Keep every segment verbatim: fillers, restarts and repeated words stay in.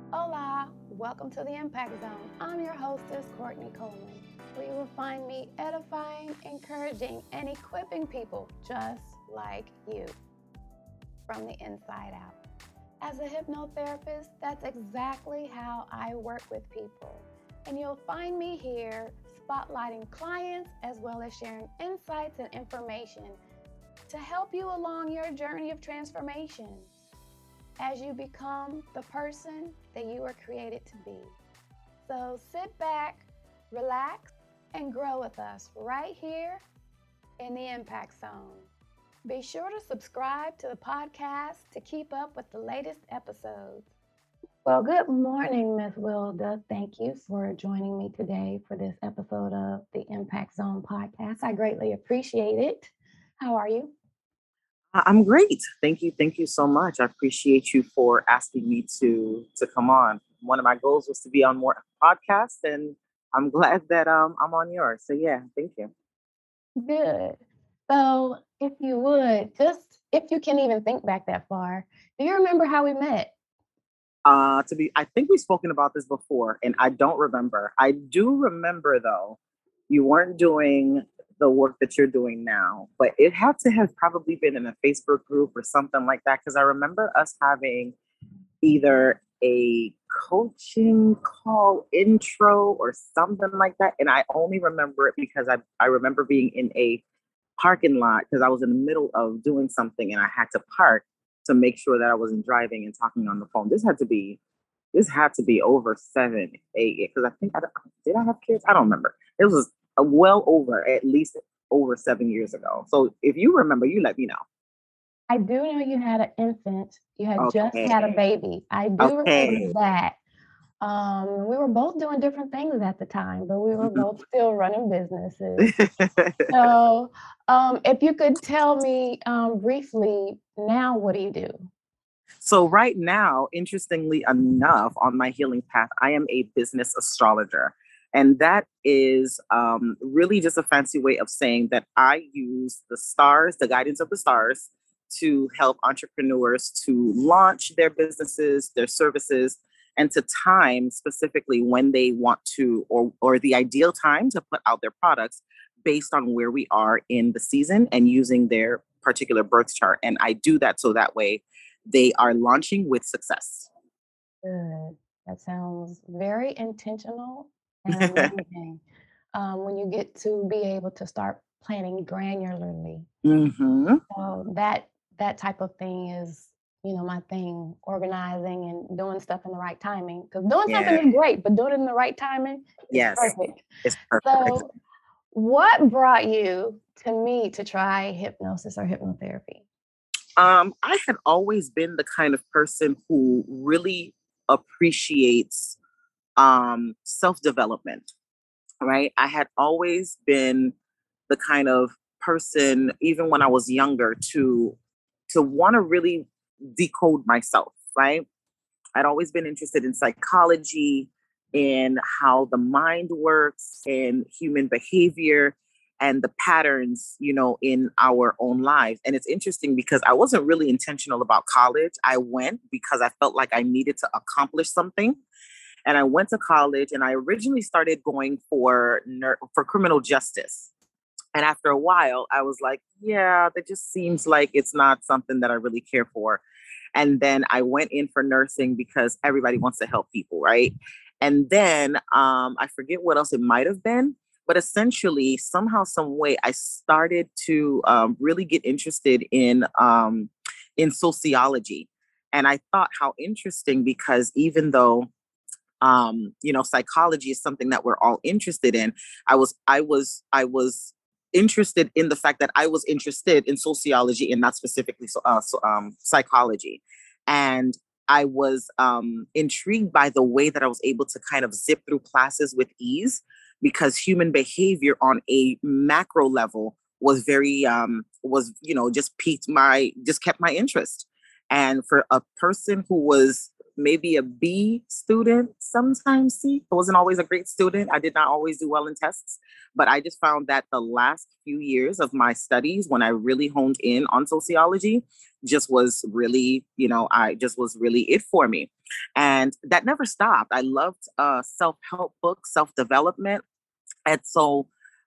Hola, welcome to the Impact Zone. I'm your hostess, Courtney Coleman, where you will find me edifying, encouraging, and equipping people just like you from the inside out. As a hypnotherapist, that's exactly how I work with people. And you'll find me here spotlighting clients as well as sharing insights and information to help you along your journey of transformation as you become the person that you were created to be. So sit back, relax, and grow with us right here in the Impact Zone. Be sure to subscribe to the podcast to keep up with the latest episodes. Well, good morning, Miss Wilda. Thank you for joining me today for this episode of the Impact Zone podcast. I greatly appreciate it. How are you? I'm great. Thank you. Thank you so much. I appreciate you for asking me to to come on. One of my goals was to be on more podcasts, and I'm glad that um I'm on yours. So yeah, thank you. Good. So, if you would, just if you can even think back that far, do you remember how we met? Uh to be I think we've spoken about this before and I don't remember. I do remember though, you weren't doing the work that you're doing now, but it had to have probably been in a Facebook group or something like that because I remember us having either a coaching call intro or something like that. And I only remember it because I, I remember being in a parking lot because I was in the middle of doing something and I had to park to make sure that I wasn't driving and talking on the phone. This had to be this had to be over seven, eight, because I think I did I have kids? I don't remember. It was a well over at least over seven years ago. So if you remember, you let me know. I do know you had an infant. You had just had a Okay. baby. I do remember Okay. that. Um, we were both doing different things at the time, but we were both still running businesses. So, um, if you could tell me um, briefly now, what do you do? So right now, interestingly enough, on my healing path, I am a business astrologer. And that is um, really just a fancy way of saying that I use the stars, the guidance of the stars, to help entrepreneurs to launch their businesses, their services, and to time specifically when they want to, or or the ideal time to put out their products based on where we are in the season and using their particular birth chart. And I do that so that way they are launching with success. Good. That sounds very intentional and amazing. Um, when you get to be able to start planning granularly. hmm So that that type of thing is, you know, my thing, organizing and doing stuff in the right timing. Because doing something Yeah. is great, but doing it in the right timing is Yes. perfect. It's perfect. So what brought you to me to try hypnosis or hypnotherapy? Um, I had always been the kind of person who really appreciates um, self development, right? I had always been the kind of person, even when I was younger, to to want to really decode myself, right? I'd always been interested in psychology, in how the mind works, and human behavior, and the patterns, you know, in our own lives. And it's interesting because I wasn't really intentional about college. I went because I felt like I needed to accomplish something. And I went to college and I originally started going for ner- for criminal justice. And after a while, I was like, yeah, that just seems like it's not something that I really care for. And then I went in for nursing because everybody wants to help people, right? And then um, I forget what else it might have been, but essentially, somehow, some way, I started to um, really get interested in um, in sociology. And I thought how interesting because even though um you know psychology is something that we're all interested in, i was i was i was interested in the fact that I was interested in sociology and not specifically so, uh, so, um, psychology. And I was um, intrigued by the way that I was able to kind of zip through classes with ease because human behavior on a macro level was very um was you know just piqued my just kept my interest. And for a person who was maybe a B student, sometimes C. I wasn't always a great student. I did not always do well in tests, but I just found that the last few years of my studies, when I really honed in on sociology, just was really, you know, I just was really it for me. And that never stopped. I loved uh, self-help books, self-development. And so,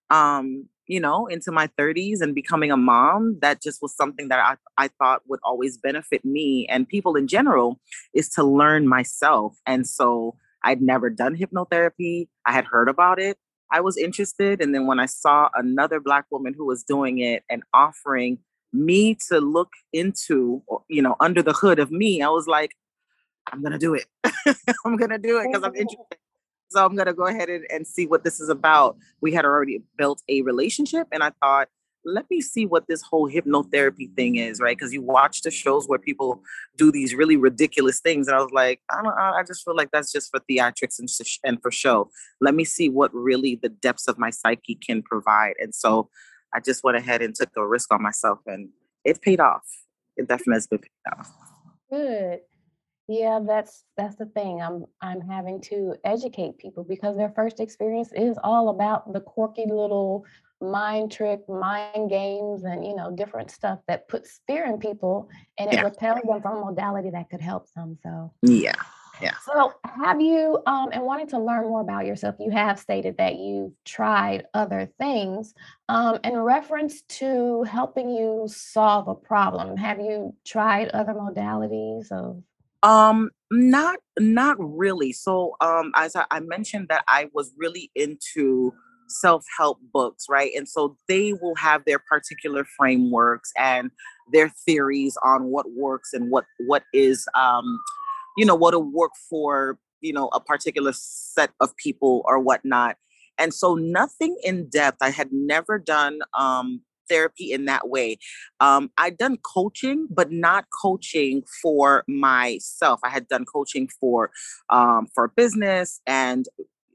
um, you know, into my thirties and becoming a mom, that just was something that I, I thought would always benefit me and people in general, is to learn myself. And so I'd never done hypnotherapy. I had heard about it. I was interested. And then when I saw another Black woman who was doing it and offering me to look into, you know, under the hood of me, I was like, I'm going to do it. I'm going to do it because I'm interested. So I'm going to go ahead and, and see what this is about. We had already built a relationship, and I thought, let me see what this whole hypnotherapy thing is, right? Because you watch the shows where people do these really ridiculous things. And I was like, I don't I just feel like that's just for theatrics and, and for show. Let me see what really the depths of my psyche can provide. And so I just went ahead and took a risk on myself, and it paid off. It definitely has been paid off. Good. Yeah, that's that's the thing. I'm I'm having to educate people because their first experience is all about the quirky little mind trick, mind games, and you know, different stuff that puts fear in people and it Yeah. repels them from a modality that could help them. So Yeah. Yeah. so have you um and wanting to learn more about yourself, you have stated that you've tried other things. Um, in reference to helping you solve a problem, have you tried other modalities of Um, not not really. So, um, as I, I mentioned that I was really into self-help books, right? And so they will have their particular frameworks and their theories on what works and what what is um, you know, what'll work for, you know, a particular set of people or whatnot. And so nothing in depth. I had never done um therapy in that way. Um, I'd done coaching, but not coaching for myself. I had done coaching for um, for business, and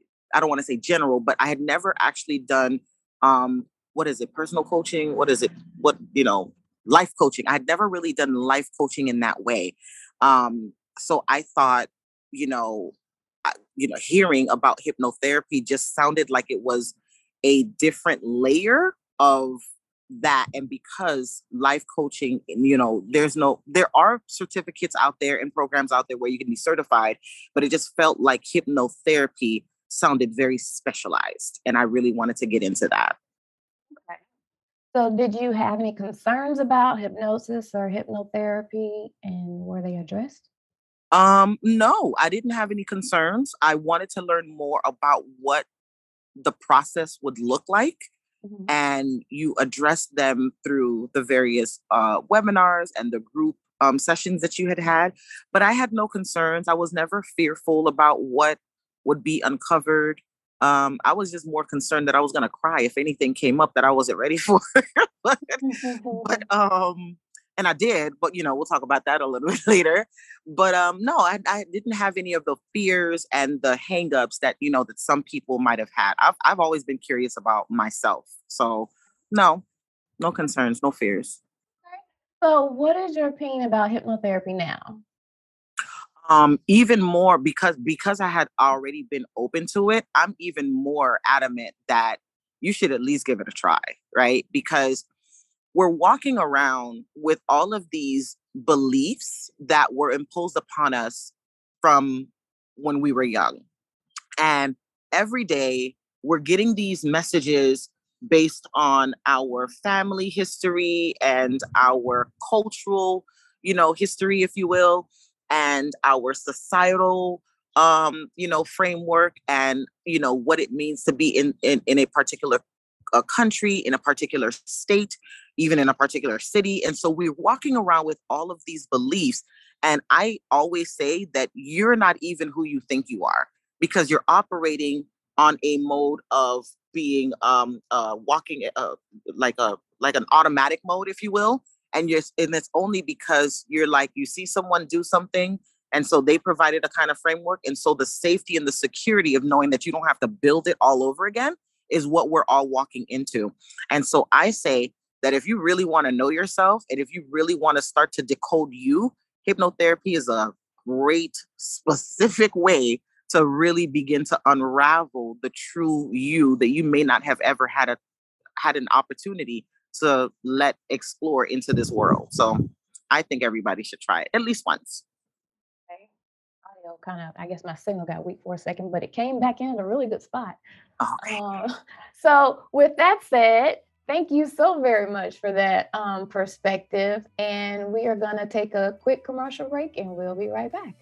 I don't want to say general, but I had never actually done um, what is it, personal coaching? What is it? What you know, life coaching. I had never really done life coaching in that way. Um, so I thought, you know, I, you know, hearing about hypnotherapy just sounded like it was a different layer of that. And because life coaching, you know, there's no there are certificates out there and programs out there where you can be certified, but it just felt like hypnotherapy sounded very specialized, and I really wanted to get into that. okay. So did you have any concerns about hypnosis or hypnotherapy and were they addressed? Um no, I didn't have any concerns. I wanted to learn more about what the process would look like, Mhm. and you address them through the various uh, webinars and the group um, sessions that you had had. But I had no concerns. I was never fearful about what would be uncovered. Um, I was just more concerned that I was going to cry if anything came up that I wasn't ready for. but, but um, and I did. But you know, we'll talk about that a little bit later. But um, no, I, I didn't have any of the fears and the hangups that you know that some people might have had. I've I've always been curious about myself, so no, no concerns, no fears. So what is your opinion about hypnotherapy now? Um, even more because because I had already been open to it. I'm even more adamant that you should at least give it a try, right? Because we're walking around with all of these beliefs that were imposed upon us from when we were young. And every day we're getting these messages based on our family history and our cultural, you know, history, if you will, and our societal um, you know, framework and, you know, what it means to be in in, in a particular a country, in a particular state, even in a particular city. And so we're walking around with all of these beliefs. And I always say that you're not even who you think you are because you're operating on a mode of being um uh walking uh, like a like an automatic mode, if you will. And you're and it's only because you're like you see someone do something, and so they provided a kind of framework, and so the safety and the security of knowing that you don't have to build it all over again is what we're all walking into. And so I say that if you really want to know yourself and if you really want to start to decode you, hypnotherapy is a great specific way to really begin to unravel the true you that you may not have ever had a had an opportunity to let explore into this world. So I think everybody should try it at least once. Okay. Audio kind of, I guess my signal got weak for a second, but it came back in at a really good spot. Okay. Uh, so with that said, thank you so very much for that um, perspective. And we are going to take a quick commercial break and we'll be right back.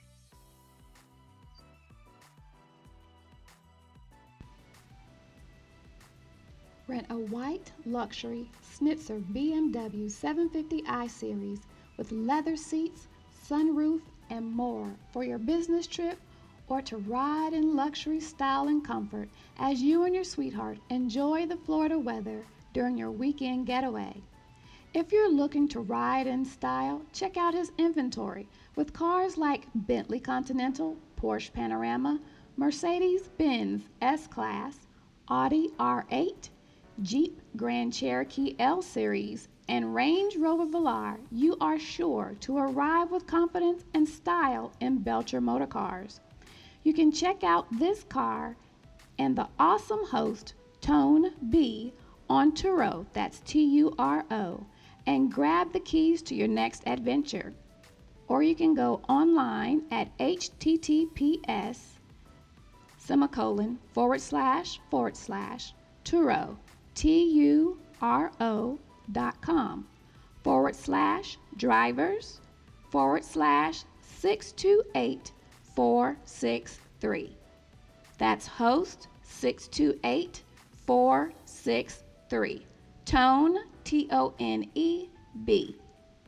Rent a white luxury Schnitzer B M W seven fifty i Series with leather seats, sunroof, and more for your business trip or to ride in luxury style and comfort as you and your sweetheart enjoy the Florida weather during your weekend getaway. If you're looking to ride in style, check out his inventory with cars like Bentley Continental, Porsche Panorama, Mercedes-Benz S-Class, Audi R eight, Jeep Grand Cherokee L Series, and Range Rover Velar. You are sure to arrive with confidence and style in Belcher Motor Cars. You can check out this car and the awesome host, Tone B, on Turo, that's T U R O, and grab the keys to your next adventure. Or you can go online at https semicolon forward slash forward slash Turo, T U R O dot com forward slash drivers forward slash six two eight four six three. That's host six two eight four six three. Tone, T O N E B.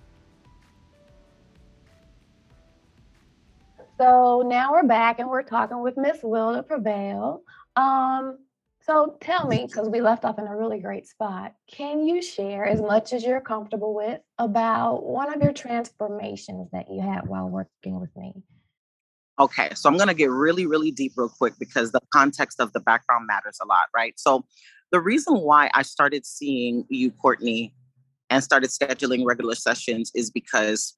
So now we're back and we're talking with Miss Wilda Prevail. Um, so tell me, because we left off in a really great spot, can you share as much as you're comfortable with about one of your transformations that you had while working with me? Okay, so I'm going to get really, really deep real quick because the context of the background matters a lot, right? So the reason why I started seeing you, Courtney, and started scheduling regular sessions is because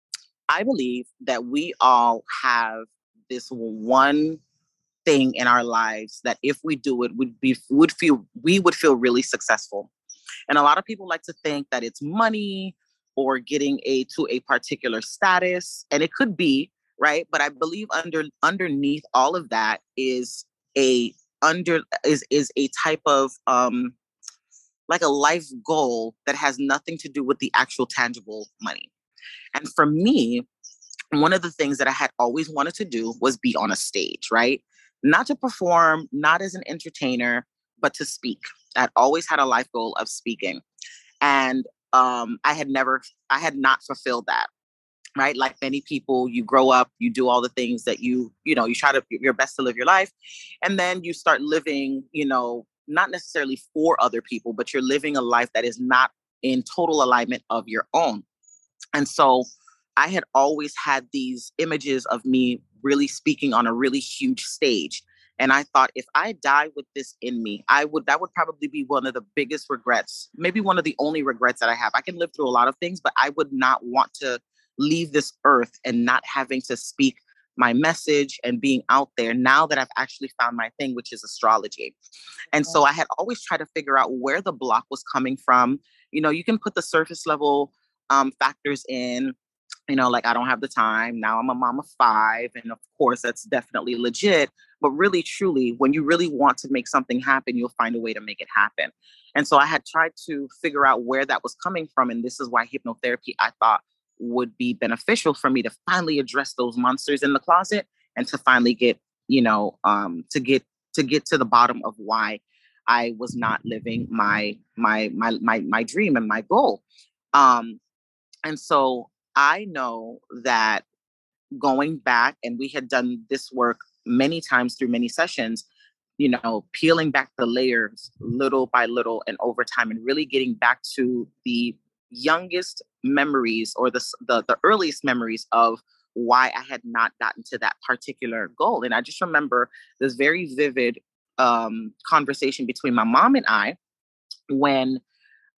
I believe that we all have this one thing in our lives that if we do it, would be would feel we would feel really successful. And a lot of people like to think that it's money or getting a to a particular status, and it could be, right? But I believe under underneath all of that is a under is is a type of um like a life goal that has nothing to do with the actual tangible money. And for me, one of the things that I had always wanted to do was be on a stage, right? Not to perform, not as an entertainer, but to speak. I'd always had a life goal of speaking. And um, I had never, I had not fulfilled that, right? Like many people, you grow up, you do all the things that you, you know, you try to your best to live your life. And then you start living, you know, not necessarily for other people, but you're living a life that is not in total alignment of your own. And so I had always had these images of me really speaking on a really huge stage. And I thought if I die with this in me, I would, that would probably be one of the biggest regrets, maybe one of the only regrets that I have. I can live through a lot of things, but I would not want to leave this earth and not having to speak my message and being out there now that I've actually found my thing, which is astrology. And so I had always tried to figure out where the block was coming from. You know, you can put the surface level um, factors in, you know, like I don't have the time. Now I'm a mom of five. And of course, that's definitely legit. But really, truly, when you really want to make something happen, you'll find a way to make it happen. And so I had tried to figure out where that was coming from. And this is why hypnotherapy, I thought, would be beneficial for me to finally address those monsters in the closet and to finally get, you know, um, to get to get to the bottom of why I was not living my my my my my dream and my goal. Um, and so I know that going back, and we had done this work many times through many sessions, you know, peeling back the layers little by little and over time and really getting back to the youngest memories or the, the, the earliest memories of why I had not gotten to that particular goal. And I just remember this very vivid um, conversation between my mom and I when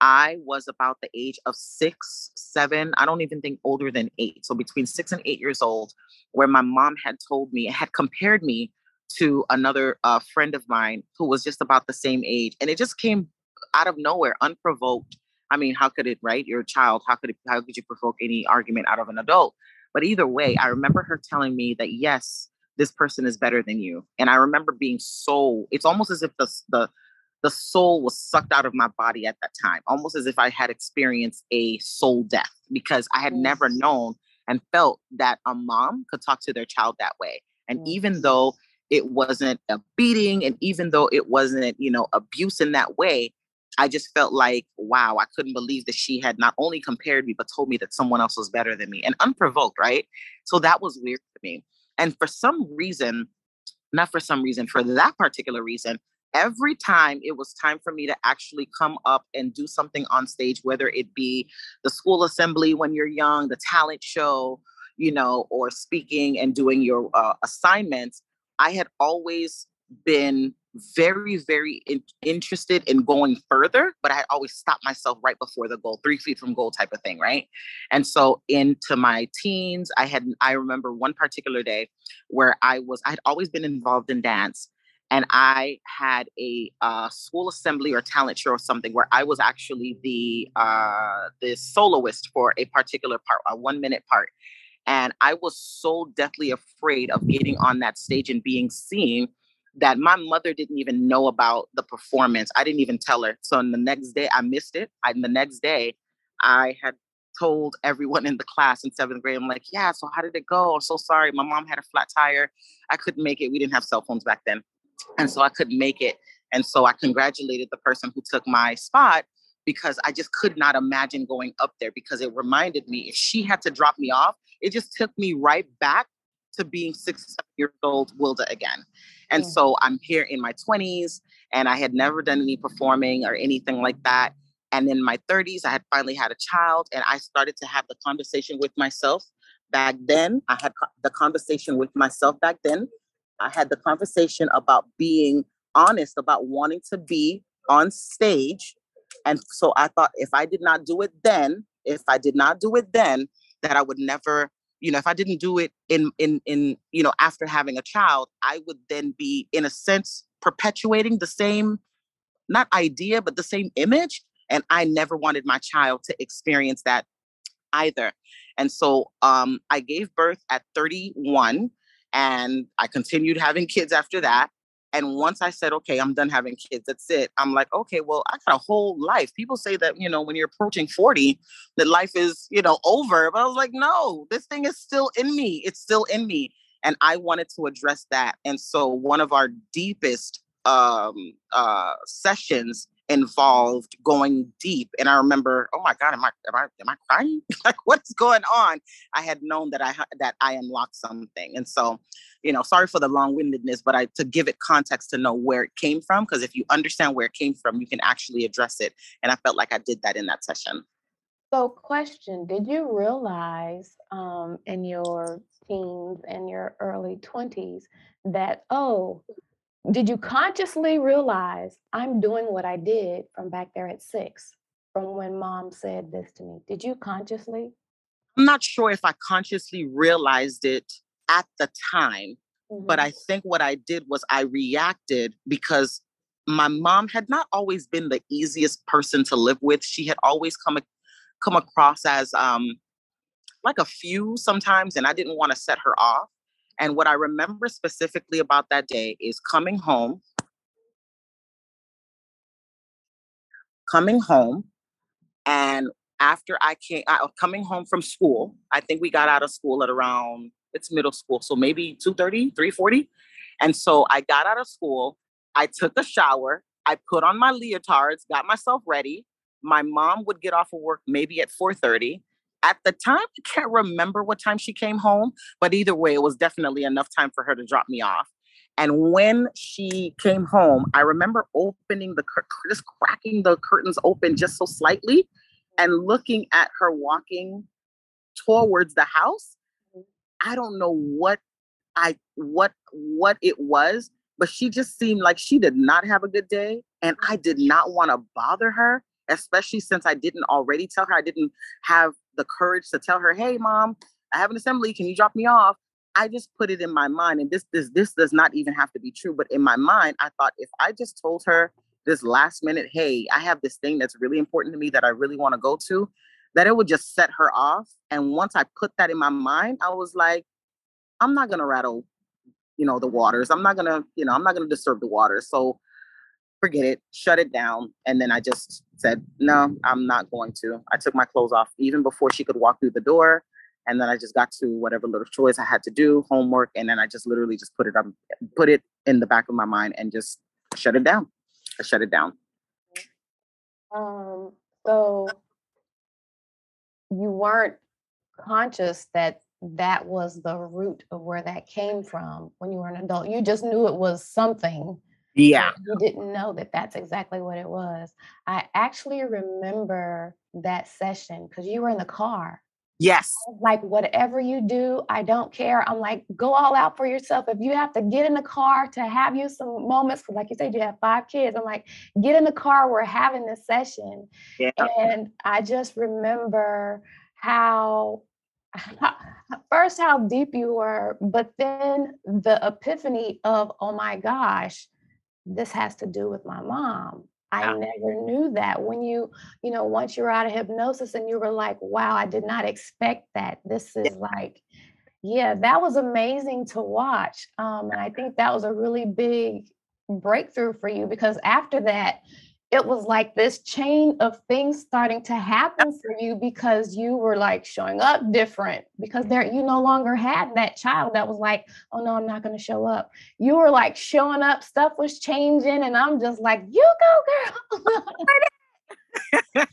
I was about the age of six, seven, I don't even think older than eight. So between six and eight years old, where my mom had told me, had compared me to another uh, friend of mine who was just about the same age. And it just came out of nowhere, unprovoked. I mean, how could it, right? You're a child. How could it, how could you provoke any argument out of an adult? But either way, I remember her telling me that, yes, this person is better than you. And I remember being so, it's almost as if the, the, the soul was sucked out of my body at that time, almost as if I had experienced a soul death, because I had yes. never known and felt that a mom could talk to their child that way. And yes. even though it wasn't a beating, and even though it wasn't, you know, abuse in that way, I just felt like, wow, I couldn't believe that she had not only compared me, but told me that someone else was better than me, and unprovoked, right? So that was weird to me. And for some reason, not for some reason, for that particular reason, every time it was time for me to actually come up and do something on stage, whether it be the school assembly when you're young, the talent show, you know, or speaking and doing your uh, assignments, I had always been very, very in- interested in going further, but I always stopped myself right before the goal, three feet from goal type of thing, right? And so into my teens, I had, I remember one particular day where I was, I had always been involved in dance. And I had a uh, school assembly or talent show or something where I was actually the uh, the soloist for a particular part, a one minute part. And I was so deathly afraid of getting on that stage and being seen that my mother didn't even know about the performance. I didn't even tell her. So in the next day, I missed it. I, the next day, I had told everyone in the class in seventh grade, I'm like, yeah, so how did it go? I'm so sorry. My mom had a flat tire. I couldn't make it. We didn't have cell phones back then. And so I couldn't make it. And so I congratulated the person who took my spot, because I just could not imagine going up there, because it reminded me, if she had to drop me off, it just took me right back to being six, seven years old Wilda again. And yeah. so I'm here in my twenties, and I had never done any performing or anything like that. And in my thirties, I had finally had a child, and I started to have the conversation with myself back then. I had co- the conversation with myself back then. I had the conversation about being honest about wanting to be on stage. And so I thought, if I did not do it then, if I did not do it then, that I would never, you know, if I didn't do it in, in, in, you know, after having a child, I would then be, in a sense, perpetuating the same, not idea, but the same image. And I never wanted my child to experience that either. And so um, I gave birth at thirty-one. And I continued having kids after that. And once I said, okay, I'm done having kids, that's it. I'm like, okay, well, I got a whole life. People say that, you know, when you're approaching forty, that life is, you know, over. But I was like, no, this thing is still in me. It's still in me. And I wanted to address that. And so one of our deepest um, uh, sessions involved going deep. And I remember, oh my God, am I, am I, am I crying? Like, what's going on? I had known that I, that I unlocked something. And so, you know, sorry for the long-windedness, but I, to give it context to know where it came from, because if you understand where it came from, you can actually address it. And I felt like I did that in that session. So question, did you realize um, in your teens and your early twenties that, oh, did you consciously realize I'm doing what I did from back there at six, from when mom said this to me? Did you consciously? I'm not sure if I consciously realized it at the time, mm-hmm. but I think what I did was I reacted because my mom had not always been the easiest person to live with. She had always come, come across as um, like a few sometimes, and I didn't want to set her off. And what I remember specifically about that day is coming home, coming home, and after I came, I was coming home from school. I think we got out of school at around, it's middle school, so maybe two thirty, three forty. And so I got out of school, I took a shower, I put on my leotards, got myself ready. My mom would get off of work maybe at four thirty. At the time, I can't remember what time she came home, but either way, it was definitely enough time for her to drop me off. And when she came home, I remember opening the, just cracking the curtains open just so slightly and looking at her walking towards the house. I don't know what I, what, what it was, but she just seemed like she did not have a good day. And I did not want to bother her, especially since I didn't already tell her. I didn't have the courage to tell her, hey, mom, I have an assembly. Can you drop me off? I just put it in my mind, and this, this, this does not even have to be true. But in my mind, I thought if I just told her this last minute, hey, I have this thing that's really important to me that I really want to go to, that it would just set her off. And once I put that in my mind, I was like, I'm not going to rattle, you know, the waters. I'm not going to, you know, I'm not going to disturb the waters. So forget it, shut it down. And then I just said, no, I'm not going to. I took my clothes off even before she could walk through the door. And then I just got to whatever little chores I had to do, homework. And then I just literally just put it up, put it in the back of my mind and just shut it down. I shut it down. Um, so you weren't conscious that that was the root of where that came from when you were an adult. You just knew it was something. Yeah. You didn't know that that's exactly what it was. I actually remember that session because you were in the car. Yes. Like, whatever you do, I don't care. I'm like, go all out for yourself. If you have to get in the car to have you some moments, like you said, you have five kids. I'm like, get in the car. We're having this session. Yeah. And I just remember how, how, first, how deep you were, but then the epiphany of, oh my gosh, this has to do with my mom. I Yeah. never knew that. When you, you know, once you're out of hypnosis and you were like, wow, I did not expect that. This is Yeah. like, yeah, that was amazing to watch. Um, and I think that was a really big breakthrough for you, because after that, it was like this chain of things starting to happen for you, because you were like showing up different, because there you no longer had that child that was like, oh no, I'm not going to show up. You were like showing up, stuff was changing, and I'm just like, you go, girl.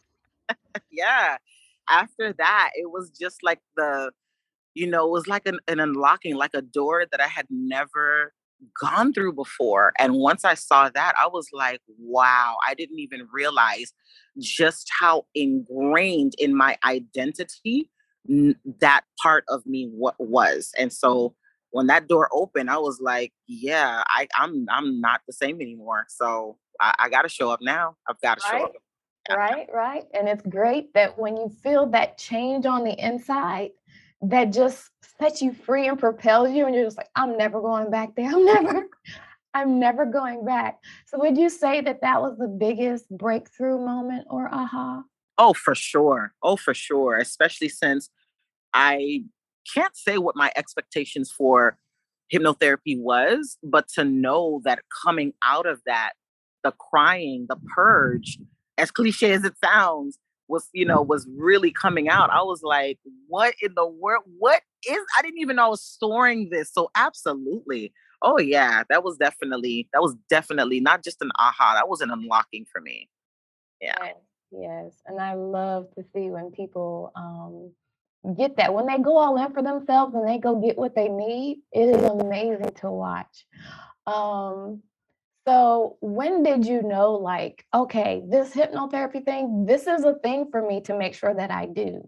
Yeah. After that, it was just like the, you know, it was like an, an unlocking, like a door that I had never gone through before. And once I saw that, I was like, wow, I didn't even realize just how ingrained in my identity n- that part of me what was. And so when that door opened, I was like, yeah, I, I'm I'm not the same anymore. So I, I gotta show up now. I've got to show Right, up. Yeah. right, right. And it's great that when you feel that change on the inside, that just sets you free and propels you, and you're just like, I'm never going back there. I'm never, I'm never going back. So would you say that that was the biggest breakthrough moment or aha? Oh, for sure. Oh, for sure. Especially since I can't say what my expectations for hypnotherapy was, but to know that coming out of that, the crying, the purge, as cliche as it sounds, was, you know, was really coming out. I was like, what in the world? What is, I didn't even know I was storing this. So absolutely. Oh yeah, that was definitely, that was definitely not just an aha, that was an unlocking for me. Yeah. Yes, yes. And I love to see when people um, get that. When they go all in for themselves and they go get what they need, it is amazing to watch. Um, so when did you know, like, okay, this hypnotherapy thing, this is a thing for me to make sure that I do?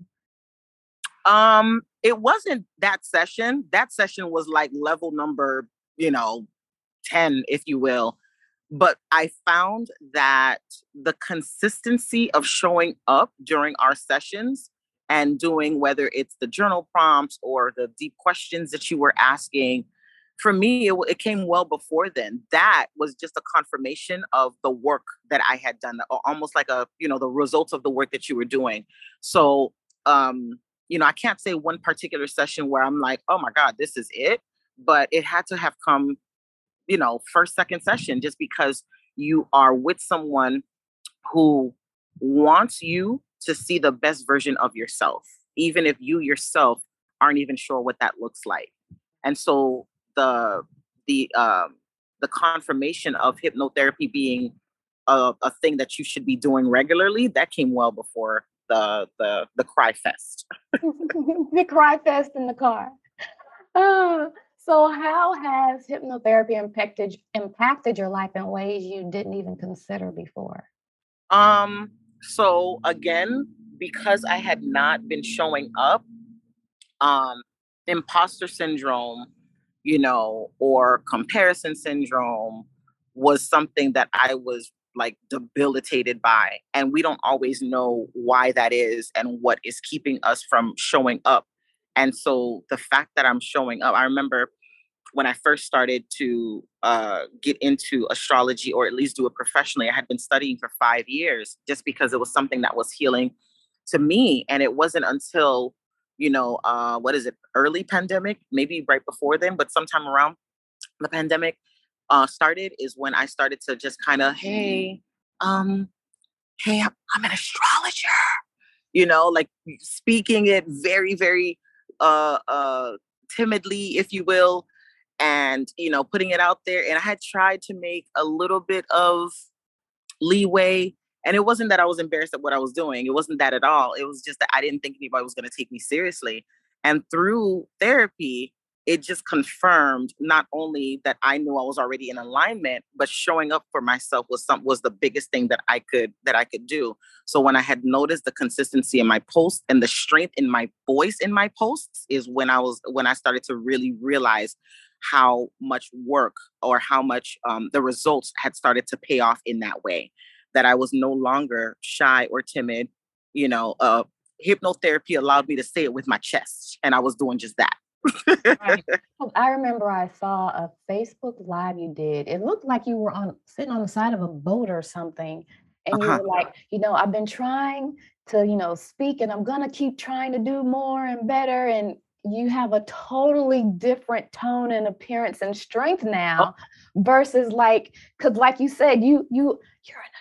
Um, it wasn't that session. That session was like level number, you know, ten, if you will. But I found that the consistency of showing up during our sessions and doing, whether it's the journal prompts or the deep questions that you were asking, for me, it, it came well before then. That was just a confirmation of the work that I had done, almost like a, you know, the results of the work that you were doing. So, um, you know, I can't say one particular session where I'm like, oh my God, this is it. But it had to have come, you know, first, second session, just because you are with someone who wants you to see the best version of yourself, even if you yourself aren't even sure what that looks like. And so the the um the confirmation of hypnotherapy being a, a thing that you should be doing regularly, that came well before the the the cry fest. The cry fest in the car. Uh, so how has hypnotherapy impacted impacted your life in ways you didn't even consider before? Um, so again, because I had not been showing up, um, imposter syndrome, you know, or comparison syndrome was something that I was like debilitated by. And we don't always know why that is and what is keeping us from showing up. And so the fact that I'm showing up, I remember when I first started to uh, get into astrology, or at least do it professionally, I had been studying for five years just because it was something that was healing to me. And it wasn't until, you know, uh, what is it, early pandemic, maybe right before then, but sometime around the pandemic uh, started is when I started to just kind of, hey, um, hey, I'm, I'm an astrologer, you know, like speaking it very, very uh, uh, timidly, if you will, and, you know, putting it out there. And I had tried to make a little bit of leeway. And it wasn't that I was embarrassed at what I was doing. It wasn't that at all. It was just that I didn't think anybody was going to take me seriously. And through therapy, it just confirmed not only that I knew I was already in alignment, but showing up for myself was some was the biggest thing that I could that I could do. So when I had noticed the consistency in my posts and the strength in my voice in my posts is when I was when I started to really realize how much work or how much um, the results had started to pay off in that way, that I was no longer shy or timid. You know, uh, hypnotherapy allowed me to say it with my chest, and I was doing just that. Right. I remember I saw a Facebook Live you did. It looked like you were on sitting on the side of a boat or something. And you Uh-huh. were like, you know, I've been trying to, you know, speak, and I'm gonna keep trying to do more and better. And you have a totally different tone and appearance and strength Oh, now versus like, because like you said, you you you're an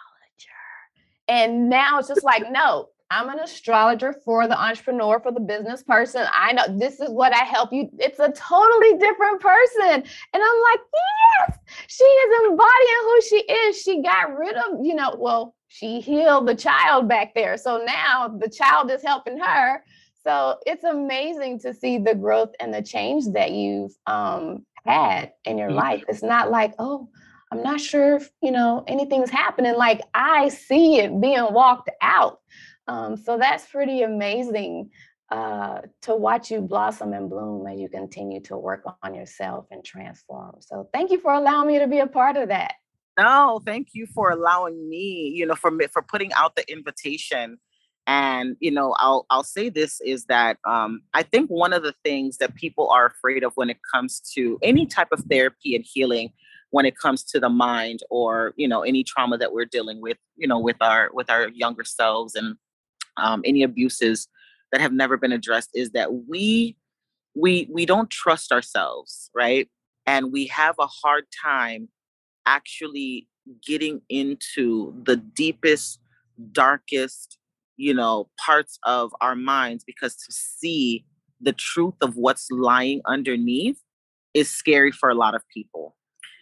astrologer. And now it's just like, no, I'm an astrologer for the entrepreneur, for the business person. I know this is what I help you. It's a totally different person. And I'm like, yes, she is embodying who she is. She got rid of, you know, well, she healed the child back there. So now the child is helping her. So it's amazing to see the growth and the change that you've um, had in your yeah. life. It's not like, oh, I'm not sure if, you know, anything's happening. Like I see it being walked out. Um, so that's pretty amazing uh, to watch you blossom and bloom as you continue to work on yourself and transform. So thank you for allowing me to be a part of that. No, thank you for allowing me, you know, for me, for putting out the invitation. And, you know, I'll I'll say this is that um, I think one of the things that people are afraid of when it comes to any type of therapy and healing, when it comes to the mind, or, you know, any trauma that we're dealing with, you know, with our with our younger selves, and um, any abuses that have never been addressed, is that we we we don't trust ourselves, right? And we have a hard time actually getting into the deepest, darkest, you know, parts of our minds, because to see the truth of what's lying underneath is scary for a lot of people.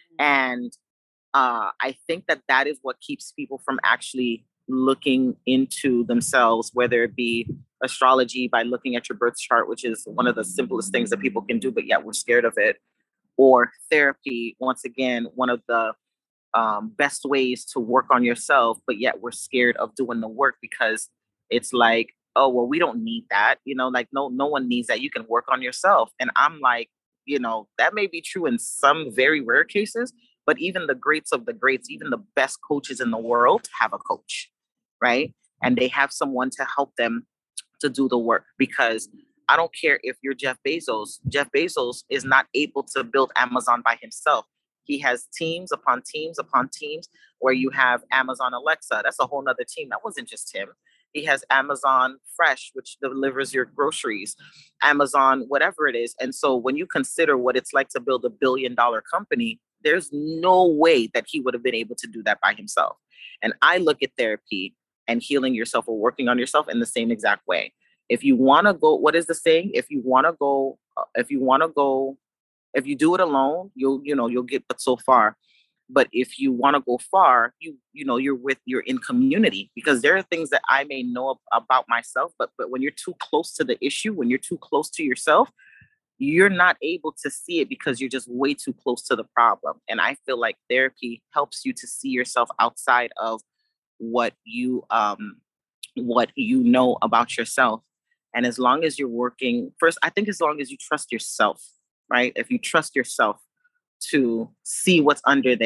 And uh, I think that that is what keeps people from actually looking into themselves, whether it be astrology by looking at your birth chart, which is one of the simplest things that people can do, but yet we're scared of it, or therapy, once again, one of the um, best ways to work on yourself, but yet we're scared of doing the work because it's like, oh, well, we don't need that. You know, like no, no one needs that. You can work on yourself. And I'm like, you know, that may be true in some very rare cases, but even the greats of the greats, even the best coaches in the world have a coach, right? And they have someone to help them to do the work, because I don't care if you're Jeff Bezos. Jeff Bezos is not able to build Amazon by himself. He has teams upon teams upon teams, where you have Amazon Alexa. That's a whole nother team. That wasn't just him. He has Amazon Fresh, which delivers your groceries, Amazon, whatever it is. And so when you consider what it's like to build a billion dollar company, there's no way that he would have been able to do that by himself. And I look at therapy and healing yourself or working on yourself in the same exact way. If you want to go, what is the saying? If you want to go, uh, if you want to go, if you do it alone, you'll, you know, you'll get but so far. But if you want to go far, you, you know, you're with, you're in community, because there are things that I may know about myself, but, but when you're too close to the issue, when you're too close to yourself, you're not able to see it because you're just way too close to the problem. And I feel like therapy helps you to see yourself outside of what you, um, what you know about yourself. And as long as you're working first, I think as long as you trust yourself, right? If you trust yourself to see what's under there,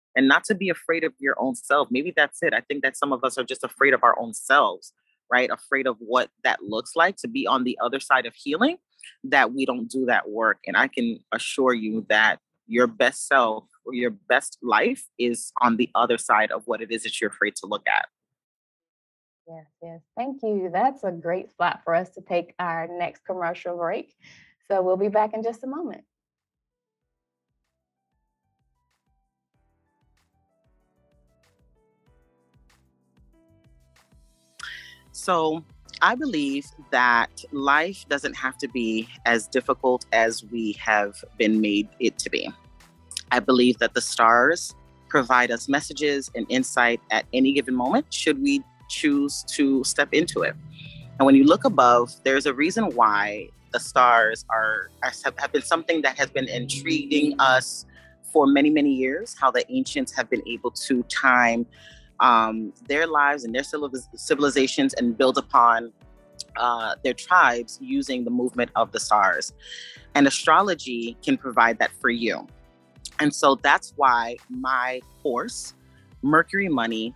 and not to be afraid of your own self. Maybe that's it. I think that some of us are just afraid of our own selves, right? Afraid of what that looks like to be on the other side of healing, that we don't do that work. And I can assure you that your best self or your best life is on the other side of what it is that you're afraid to look at. Yes, yes. Thank you. That's a great spot for us to take our next commercial break. So we'll be back in just a moment. So I believe that life doesn't have to be as difficult as we have been made it to be. I believe that the stars provide us messages and insight at any given moment, should we choose to step into it. And when you look above, there's a reason why the stars are, are have been something that has been intriguing us for many, many years, how the ancients have been able to time um, their lives and their civilizations and build upon uh, their tribes using the movement of the stars. And astrology can provide that for you. And so that's why my course, Mercury Money,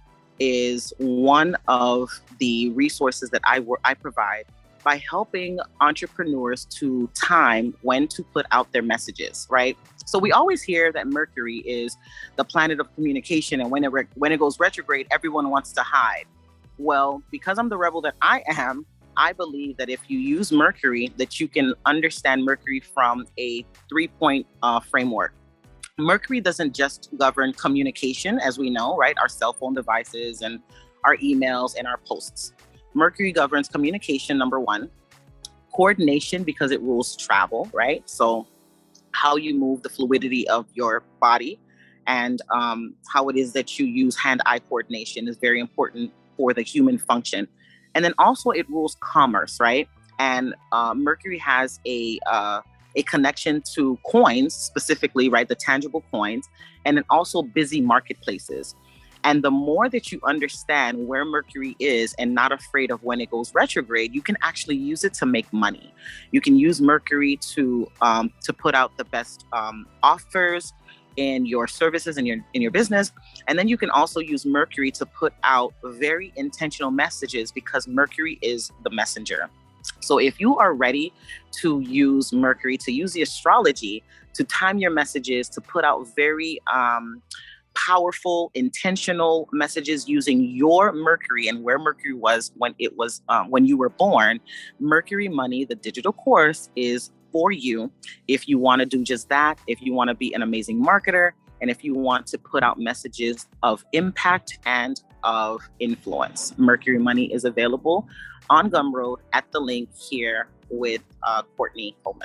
is one of the resources that I work, I provide by helping entrepreneurs to time when to put out their messages, right? So we always hear that Mercury is the planet of communication, and when it re- when it goes retrograde, everyone wants to hide. Well, because I'm the rebel that I am, I believe that if you use Mercury, that you can understand Mercury from a three-point uh, framework. Mercury doesn't just govern communication, as we know, right? Our cell phone devices and our emails and our posts. Mercury governs communication, number one. Coordination, because it rules travel, right? So how you move, the fluidity of your body, and um, how it is that you use hand-eye coordination is very important for the human function. And then also it rules commerce, right? And uh, Mercury has a uh, a connection to coins specifically, right? The tangible coins, and then also busy marketplaces. And the more that you understand where Mercury is and not afraid of when it goes retrograde, you can actually use it to make money. You can use Mercury to um, to put out the best um, offers in your services and your in your business. And then you can also use Mercury to put out very intentional messages, because Mercury is the messenger. So if you are ready to use Mercury, to use the astrology, to time your messages, to put out very um, powerful, intentional messages using your Mercury and where Mercury was when it was um, when you were born, Mercury Money, the digital course, is for you. If you want to do just that, if you want to be an amazing marketer, and if you want to put out messages of impact and of influence, Mercury Money is available on Gumroad at the link here with uh, Courtney Coleman.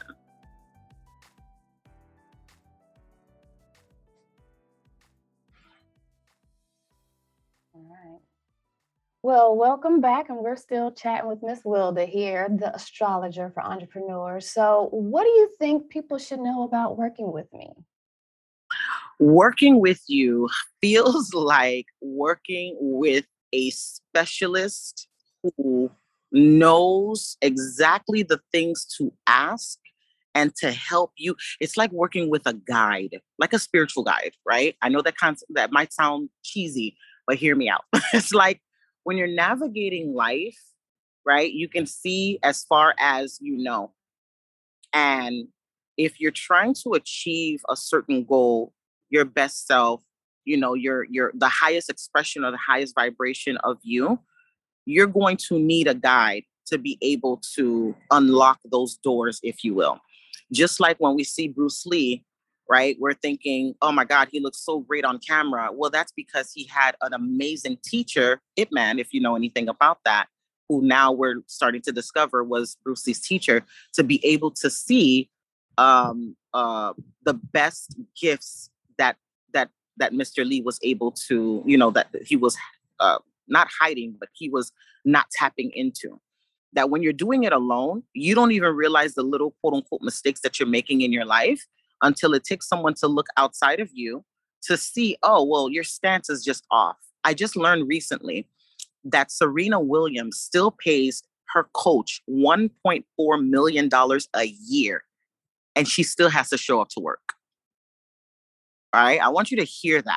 All right. Well, welcome back. And we're still chatting with Miss Wilda here, the astrologer for entrepreneurs. So what do you think people should know about working with me? Working with you feels like working with a specialist who knows exactly the things to ask and to help you. It's like working with a guide, like a spiritual guide, right? I know that concept, that might sound cheesy, but hear me out. It's like when you're navigating life, right? You can see as far as you know. And if you're trying to achieve a certain goal, your best self, you know, your your the highest expression or the highest vibration of you, you're going to need a guide to be able to unlock those doors, if you will. Just like when we see Bruce Lee, right? We're thinking, oh my God, he looks so great on camera. Well, that's because he had an amazing teacher, Ip Man, if you know anything about that, who now we're starting to discover was Bruce Lee's teacher, to be able to see um, uh, the best gifts that that that Mister Lee was able to, you know, that he was uh, not hiding, but he was not tapping into. That when you're doing it alone, you don't even realize the little quote unquote mistakes that you're making in your life until it takes someone to look outside of you to see, oh, well, your stance is just off. I just learned recently that Serena Williams still pays her coach one point four million dollars a year, and she still has to show up to work. All right. I want you to hear that.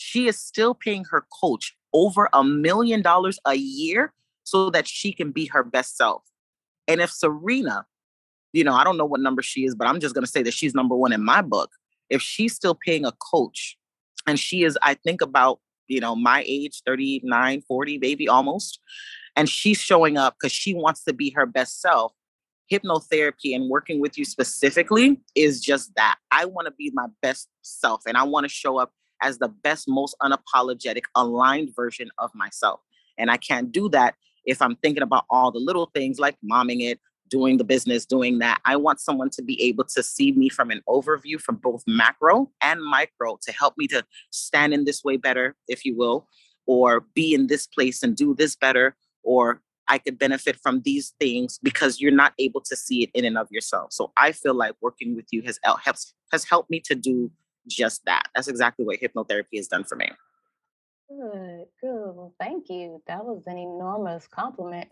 she is still paying her coach over a million dollars a year so that she can be her best self. And if Serena, you know, I don't know what number she is, but I'm just going to say that she's number one in my book. If she's still paying a coach, and she is, I think about, you know, my age, thirty-nine, forty, maybe almost, and she's showing up because she wants to be her best self, hypnotherapy and working with you specifically is just that. I want to be my best self, and I want to show up as the best, most unapologetic, aligned version of myself. And I can't do that if I'm thinking about all the little things like momming it, doing the business, doing that. I want someone to be able to see me from an overview from both macro and micro to help me to stand in this way better, if you will, or be in this place and do this better, or I could benefit from these things because you're not able to see it in and of yourself. So I feel like working with you has helps has helped me to do just that. That's exactly what hypnotherapy has done for me. Good, good. Well, thank you. That was an enormous compliment.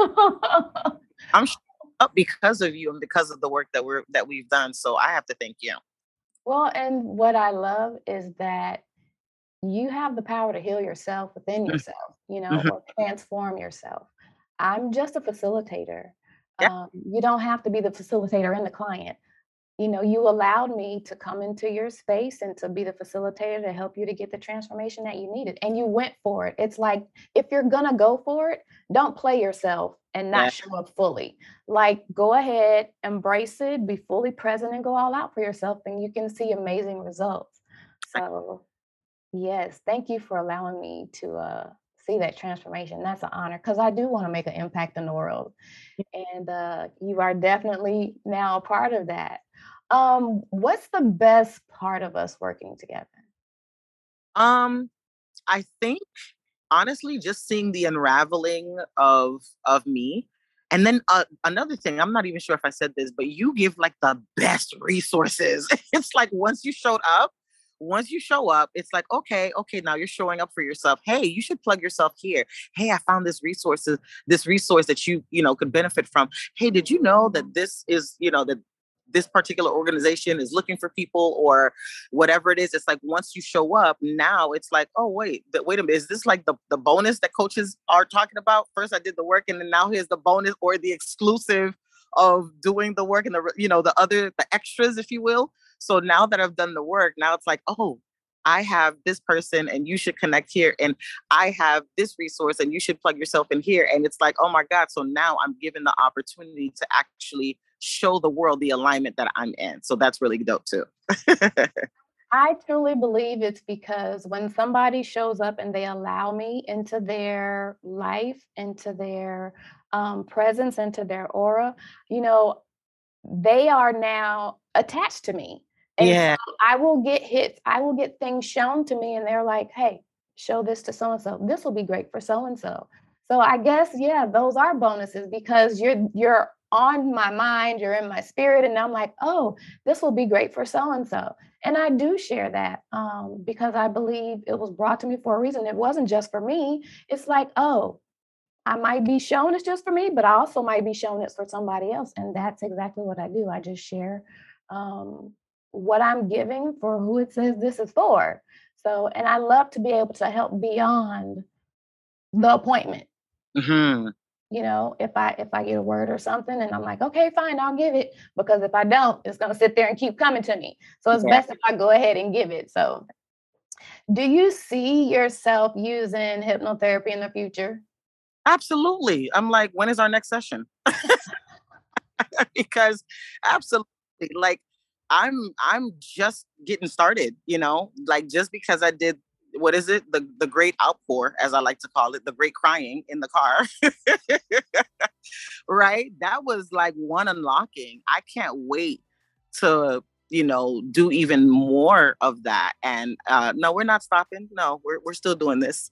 I'm up because of you and because of the work that we're that we've done. So I have to thank you. Well, and what I love is that you have the power to heal yourself within yourself, you know, Mhm. or transform yourself. I'm just a facilitator. Yeah. Um, you don't have to be the facilitator and the client. You know, you allowed me to come into your space and to be the facilitator to help you to get the transformation that you needed. And you went for it. It's like, if you're going to go for it, don't play yourself and not Yeah. show up fully. Like, go ahead, embrace it, be fully present and go all out for yourself, and you can see amazing results. So, yes, thank you for allowing me to uh, see that transformation. That's an honor because I do want to make an impact in the world. And uh, you are definitely now a part of that. Um, what's the best part of us working together? Um, I think honestly, just seeing the unraveling of of me. And then uh, another thing, I'm not even sure if I said this, but you give like the best resources. It's like once you showed up, once you show up, it's like, okay, okay, now you're showing up for yourself. Hey, you should plug yourself here. Hey, I found this resources, this resource that you, you know, could benefit from. Hey, did you know that this is, you know, that this particular organization is looking for people or whatever it is? It's like once you show up, now it's like, oh wait, th- wait a minute, is this like the, the bonus that coaches are talking about? First I did the work and then now here's the bonus or the exclusive of doing the work and the, you know, the other, the extras, if you will. So now that I've done the work, now it's like, oh, I have this person and you should connect here. And I have this resource and you should plug yourself in here. And it's like, oh my God. So now I'm given the opportunity to actually show the world the alignment that I'm in. So that's really dope too. I truly believe it's because when somebody shows up and they allow me into their life, into their um, presence, into their aura, you know, they are now attached to me. And so Yeah. I will get hits, I will get things shown to me, and they're like, hey, show this to so and so. This will be great for so and so. So I guess, yeah, those are bonuses because you're you're on my mind, you're in my spirit, and I'm like, oh, this will be great for so and so. And I do share that um, because I believe it was brought to me for a reason. It wasn't just for me. It's like, oh, I might be shown it's just for me, but I also might be shown it's for somebody else. And that's exactly what I do. I just share um, what I'm giving for who it says this is for. So, and I love to be able to help beyond the appointment. Mm-hmm. You know, if I if I get a word or something and I'm like, okay, fine, I'll give it. Because if I don't, it's gonna sit there and keep coming to me. So it's Yeah. best if I go ahead and give it. So do you see yourself using hypnotherapy in the future? Absolutely. I'm like, when is our next session? Because absolutely, like I'm I'm just getting started, you know, like just because I did what is it? The the great outpour, as I like to call it, the great crying in the car. Right? That was like one unlocking. I can't wait to, you know, do even more of that. And uh no, we're not stopping. No, we're we're still doing this.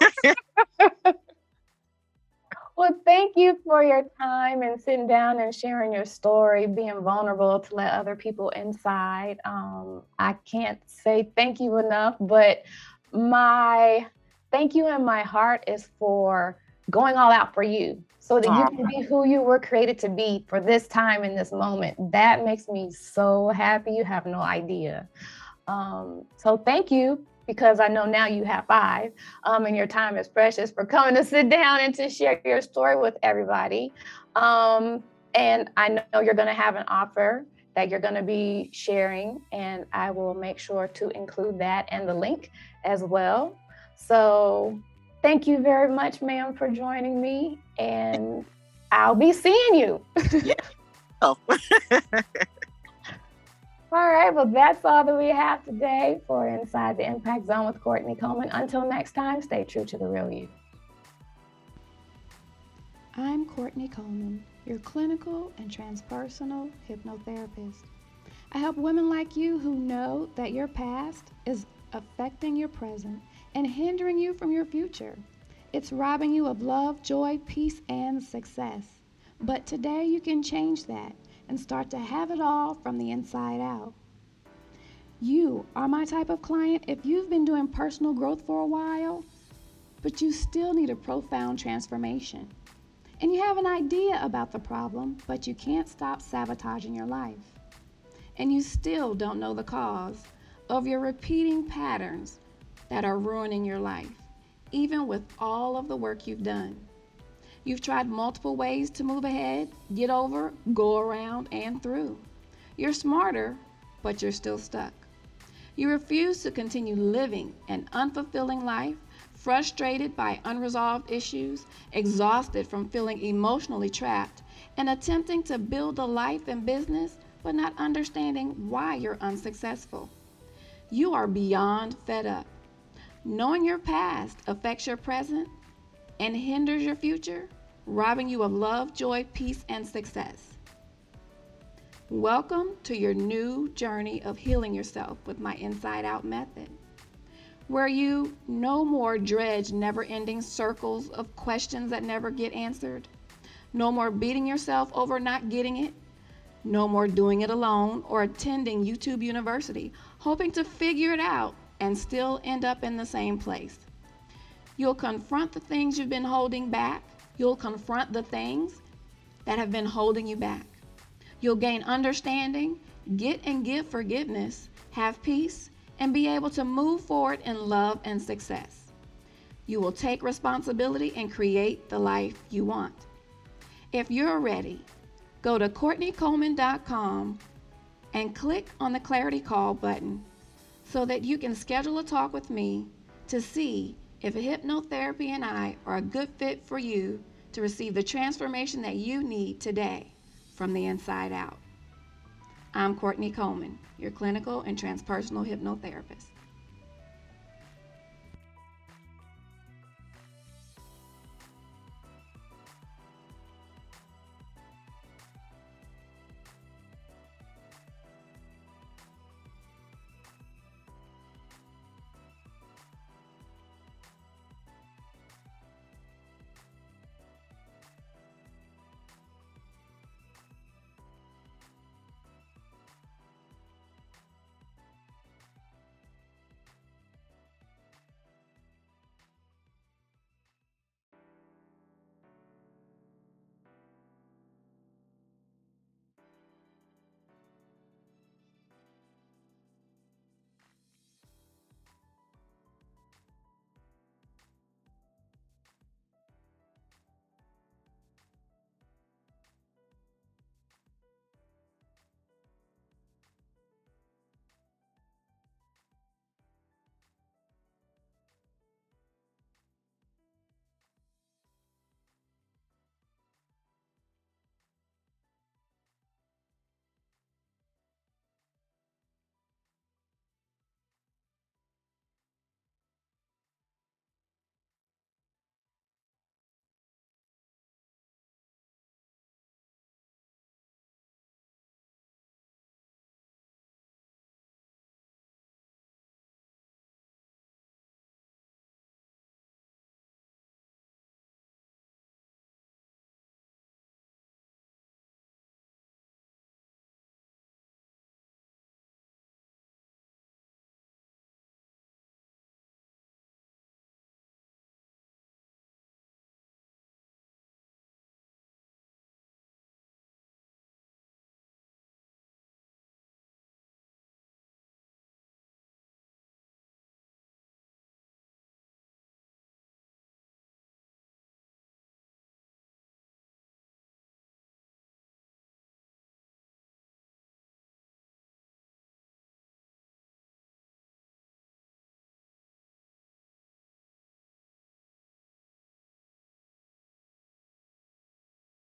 Well, thank you for your time and sitting down and sharing your story, being vulnerable to let other people inside. Um, I can't say thank you enough, but my thank you in my heart is for going all out for you so that you Aw. can be who you were created to be for this time in this moment. That makes me so happy. You have no idea. Um, so thank you because I know now you have five, um, and your time is precious, for coming to sit down and to share your story with everybody. Um, and I know you're going to have an offer that you're going to be sharing, and I will make sure to include that and the link as well. So thank you very much, ma'am, for joining me, and I'll be seeing you. Yeah. Oh. All right, well, that's all that we have today for Inside the Impact Zone with Courtney Coleman. Until next time, stay true to the real you. I'm Courtney Coleman, your clinical and transpersonal hypnotherapist. I help women like you who know that your past is affecting your present and hindering you from your future. It's robbing you of love, joy, peace, and success. But today you can change that and start to have it all from the inside out. You are my type of client if you've been doing personal growth for a while, but you still need a profound transformation. And you have an idea about the problem, but you can't stop sabotaging your life. And you still don't know the cause of your repeating patterns that are ruining your life, even with all of the work you've done. You've tried multiple ways to move ahead, get over, go around, and through. You're smarter, but you're still stuck. You refuse to continue living an unfulfilling life, frustrated by unresolved issues, exhausted from feeling emotionally trapped, and attempting to build a life and business, but not understanding why you're unsuccessful. You are beyond fed up. Knowing your past affects your present and hinders your future, robbing you of love, joy, peace, and success. Welcome to your new journey of healing yourself with my Inside Out method, where you no more dredge never-ending circles of questions that never get answered, no more beating yourself over not getting it, no more doing it alone or attending YouTube University, hoping to figure it out and still end up in the same place. You'll confront the things you've been holding back. You'll confront the things that have been holding you back. You'll gain understanding, get and give forgiveness, have peace, and be able to move forward in love and success. You will take responsibility and create the life you want. If you're ready, go to Courtney Coleman dot com and click on the Clarity Call button so that you can schedule a talk with me to see if hypnotherapy and I are a good fit for you to receive the transformation that you need today from the inside out. I'm Courtney Coleman, your clinical and transpersonal hypnotherapist.